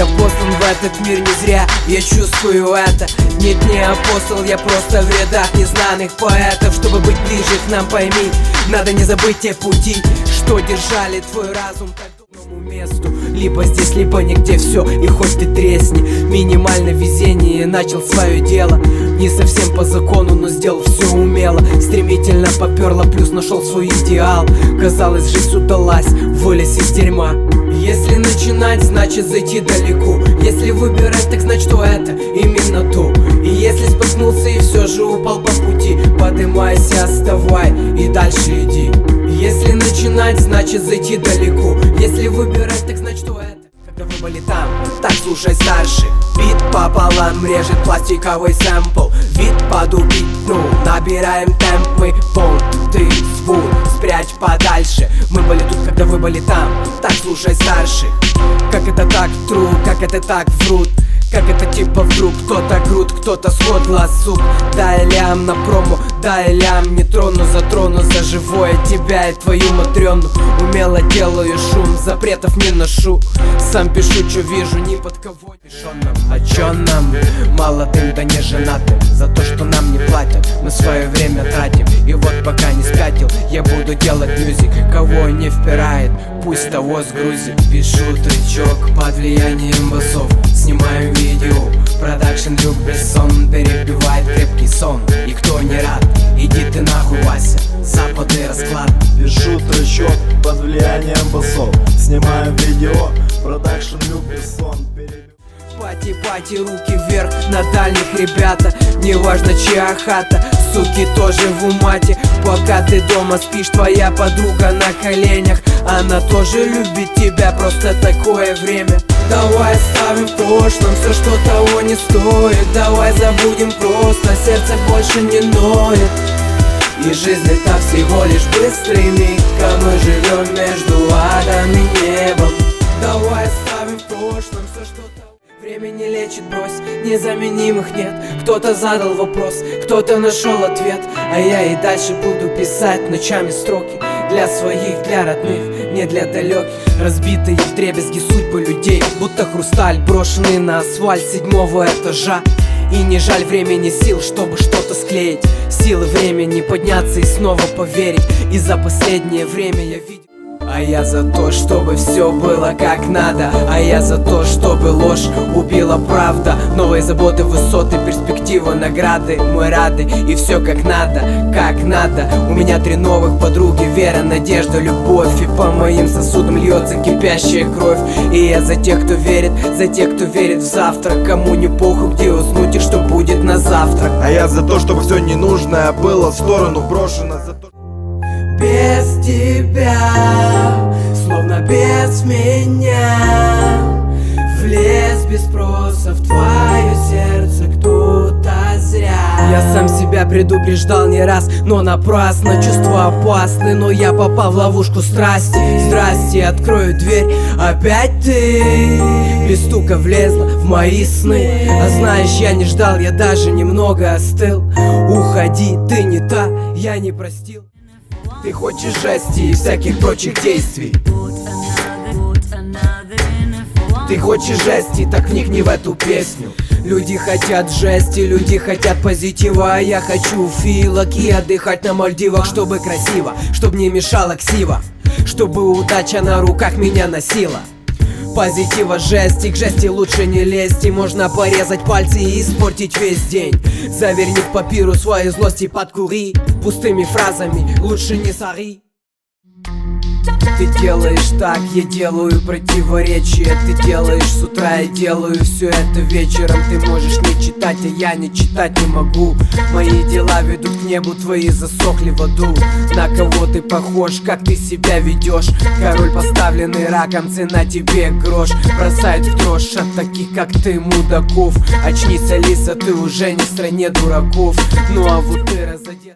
Я послан в этот мир не зря, я чувствую это. Нет, не апостол, я просто в рядах незнаных поэтов. Чтобы быть ближе к нам, пойми, надо не забыть те пути, что держали твой разум к одному месту. Либо здесь, либо нигде, все, и хоть ты тресни. Минимально везение, начал свое дело. Не совсем по закону, но сделал все умело. Стремительно поперло, плюс нашел свой идеал. Казалось, жизнь удалась, вылез из дерьма. Если начинать, значит зайти далеко. Если выбирать, так значит, что это именно то. И если споткнулся и все же упал по пути, подымайся, вставай и дальше иди. Если начинать, значит зайти далеко. Если выбирать, так значит, что это. Когда вы были там, так слушай старших. Бит пополам режет пластиковый сэмпл. Вид подубить, набираем темп. Мы ты звук спрячь подальше. Мы были тут, когда вы были там, так слушай старших. Как это так true, как это так врут. Как это типа вдруг кто-то крут, кто-то сход ласук. Дай лям на промо, дай лям, не трону, затрону за живое тебя и твою матрёну. Умело делаю шум, запретов не ношу. Сам пишу, что вижу, ни под кого лишённым. А чё нам, молодым да не женатым, за то, что нам не платят, мы свое время тратим. И вот пока не спятил, я буду делать мюзик. Кого не впирает, пусть того сгрузит. Пишу тречок под влиянием басов, снимаю видео, продакшн Люк Бессон перепевает крепкий сон. И кто не рад, иди ты нахуй, Вася, западный расклад. Пишу тречок под влиянием басов, снимаю видео, продакшн Люк Бессон перепевает. Пати-пати, руки вверх на дальних, ребята. Неважно чья хата, суки тоже в умате. Пока ты дома спишь, твоя подруга на коленях. Она тоже любит тебя, просто такое время. Давай оставим в прошлом все, что того не стоит. Давай забудем просто, сердце больше не ноет. И жизнь это всего лишь быстрый миг, а мы живем между адом и небом. Давай оставим в прошлом все, что того. Время не лечит, брось, незаменимых нет. Кто-то задал вопрос, кто-то нашел ответ. А я и дальше буду писать ночами строки. Для своих, для родных, не для далеких. Разбитые вдребезги судьбы людей, будто хрусталь, брошенный на асфальт 7-го этажа. И не жаль времени, сил, чтобы что-то склеить. Силы времени подняться и снова поверить. И за последнее время я видел. А я за то, чтобы все было как надо. А я за то, чтобы ложь убила правда. Новые заботы, высоты, перспективы, награды. Мы рады, и все как надо, как надо. У меня 3 новых подруги: вера, надежда, любовь. И по моим сосудам льется кипящая кровь. И я за тех, кто верит, за тех, кто верит в завтра. Кому не похуй, где уснуть и что будет на завтрак. А я за то, чтобы все ненужное было в сторону брошено. За то, без тебя, словно без меня, влез без спроса в твое сердце кто-то зря. Я сам себя предупреждал не раз, но напрасно. Чувства опасны, но я попал в ловушку страсти. Здрасте, открою дверь, опять ты без стука влезла в мои сны. А знаешь, я не ждал, я даже немного остыл. Уходи, ты не та, я не простил. Ты хочешь жести и всяких прочих действий. Ты хочешь жести, так вникни в эту песню. Люди хотят жести, люди хотят позитива. А я хочу филок и отдыхать на Мальдивах. Чтобы красиво, чтобы не мешала ксива, чтобы удача на руках меня носила. Позитива жести, к жести лучше не лезть. И можно порезать пальцы и испортить весь день. Заверни в папиру свои злости, подкури. Пустыми фразами лучше не сори. Ты делаешь так, я делаю противоречие. Ты делаешь с утра, я делаю все это вечером. Ты можешь не читать, а я не читать не могу. Мои дела ведут к небу, твои засохли в аду. На кого ты похож, как ты себя ведешь? Король, поставленный раком, цена тебе грош. Бросает в дрожь от таких, как ты, мудаков. Очнись, Алиса, ты уже не в стране дураков. Ну а вот ты разодет.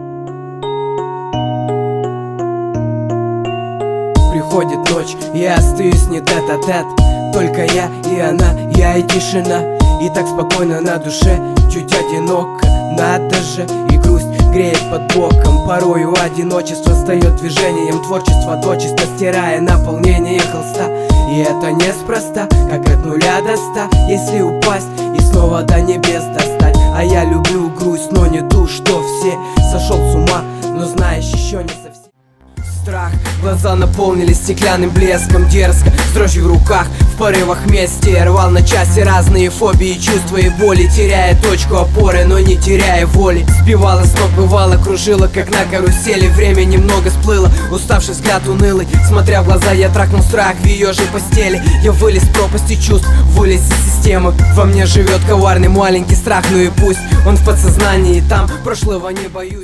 Приходит ночь, я остаюсь не тет-а-тет. Только я и она, я и тишина. И так спокойно на душе, чуть одиноко. Надо же, и грусть греет под боком. Порою одиночество встает движением творчества дочисто, стирая наполнение холста. И это неспроста, как от 0 до 100. Если упасть и снова до небес достать. А я люблю грусть, но не ту, что все. Сошел с ума, но знаешь, еще не совсем. Страх, глаза наполнились стеклянным блеском. Дерзко, с дрожью в руках, в порывах мести я рвал на части разные фобии, чувства и боли, теряя точку опоры, но не теряя воли. Сбивала с ног, бывало, кружила, как на карусели. Время немного сплыло, уставший взгляд унылый. Смотря в глаза, я трахнул страх в ее же постели. Я вылез в пропасти чувств, вылез из системы. Во мне живет коварный маленький страх, ну и пусть он в подсознании, там прошлого не боюсь.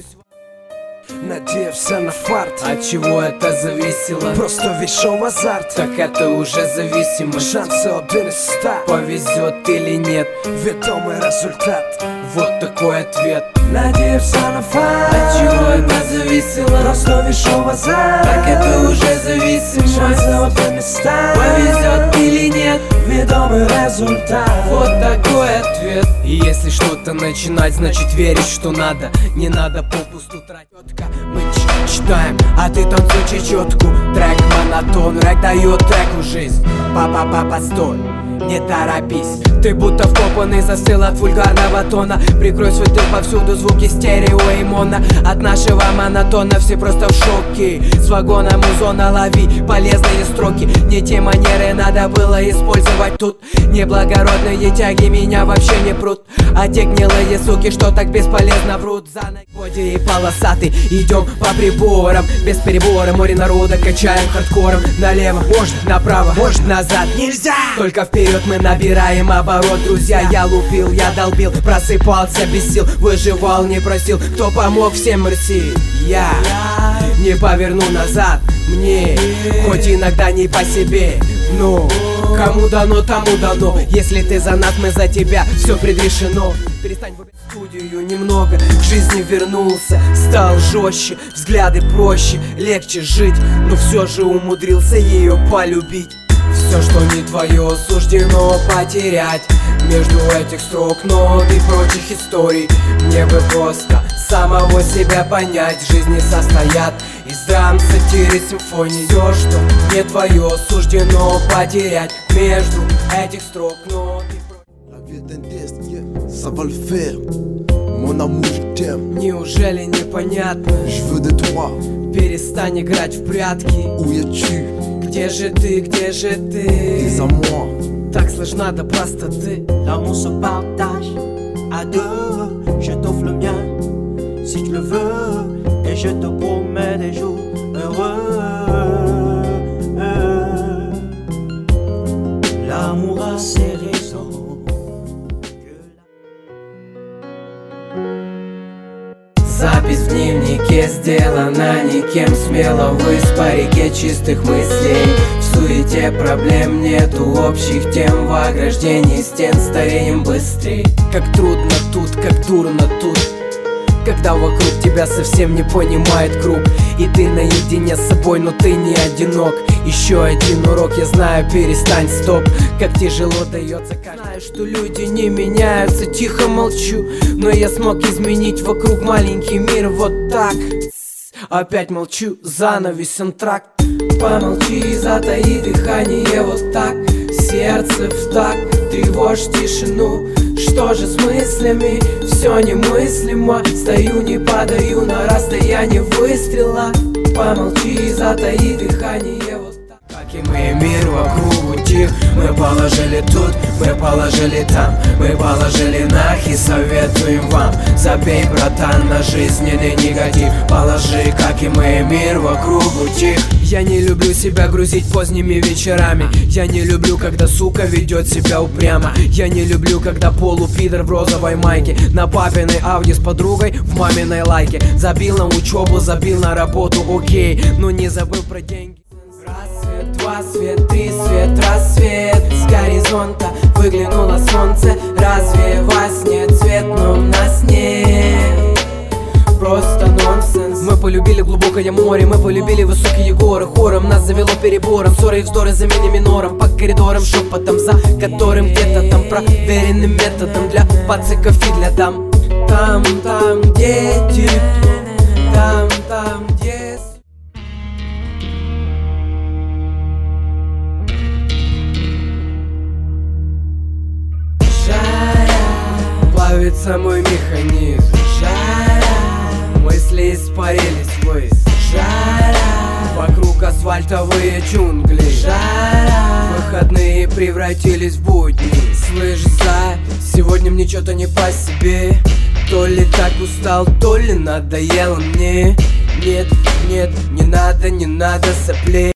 Надеялся на фарт. От чего это зависело? Просто вешал азарт. Так это уже зависимость. Шансы 1 из 100. Повезет или нет, ведомый результат. вот такой ответ. Надеялся на фарт. От чего это зависело? Просто вешал азарт. Так это уже зависимость. Шансы 1 из 100. Повезет или нет, ведомый результат. вот такой ответ. И если что-то начинать, значит верить, что надо. Не надо попусту тратить. Мы читаем, а ты танцуй чечетку. Трек монотон, рэк дает треку жизнь. Папа, стой, не торопись. Ты будто вкопанный, застыл от вульгарного тона. Прикрой свой тыл, повсюду звуки стерео и моно. От нашего монотона все просто в шоке. С вагона музона лови полезные строки. Не те манеры надо было использовать тут. Неблагородные тяги меня вообще не прут. А те гнилые суки, что так бесполезно врут. За нагоде и полосатый, идем по приборам. Без перебора, море народа качаем хардкором. Налево, можно, направо, можно, назад, нельзя. Только вперед мы набираем оборот, друзья. Я лупил, я долбил, просыпался без сил. Выживал, не просил, кто помог, всем мерси. Я не поверну назад, мне хоть иногда не по себе. Но кому дано, тому дано. Если ты за нас, мы за тебя, все предрешено. Перестань в студию немного, к жизни вернулся. Стал жестче, взгляды проще, легче жить. Но все же умудрился ее полюбить. Все, что не твое, суждено потерять. Между этих строк нот и прочих историй мне бы просто самого себя понять. Жизни состоят из драм, сатиры, симфоний. Все, что не твое, суждено потерять. Между этих строк нот и Ça va le faire, mon amour, je t'aime. Неужели непонятно? Je veux de toi. Перестань играть в прятки. Où es-tu? Где же ты, где же ты? T'es à moi. Так сложна до простоты. L'amour se partage à deux. Je t'offre le mien si tu le veux. Et je te promets des jours heureux. L'amour a ses raisons. Запись в дневнике сделана никем. Смело ввысь по реке чистых мыслей. В суете проблем нету общих тем. В ограждении стен стареем быстрей. Как трудно тут, как дурно тут, когда вокруг тебя совсем не понимает круг. И ты наедине с собой, но ты не одинок. Еще один урок, я знаю, перестань, стоп. Как тяжело дается каждый. Знаю, что люди не меняются, тихо молчу. Но я смог изменить вокруг маленький мир вот так. Опять молчу, занавес, антракт. Помолчи, затаи дыхание вот так. Сердце в такт, тревожь тишину. Что же с мыслями? Все немыслимо. Стою, не падаю на расстоянии выстрела. Помолчи, затаи дыхание вот так. Как и мы, мир вокруг утих. Мы положили тут, мы положили там. Мы положили нах и советуем вам. Забей, братан, на жизненный негатив. Положи, как и мы, мир вокруг утих. Я не люблю себя грузить поздними вечерами. Я не люблю, когда сука ведет себя упрямо. Я не люблю, когда полупидор в розовой майке. На папиной Ауди с подругой, в маминой лайке. Забил на учебу, забил на работу, окей. Но не забыл про деньги. Рассвет, два свет, три свет, рассвет. С горизонта выглянуло солнце. Разве во сне цвет, но нас нет. Просто нонсенс. Мы полюбили глубокое море, мы полюбили высокие горы. Хором нас завело перебором, ссоры и вздоры за мини-минором. По коридорам шепотом, за которым где-то там проверенным методом. Для пациков и для дам. Там, где тип, там, где... сломался мой механизм. Жара, мысли испарились ввысь. Жара, вокруг асфальтовые джунгли. Жара, выходные превратились в будни. Слышь, сегодня мне что-то не по себе. То ли так устал, то ли надоело мне. Нет, не надо соплей.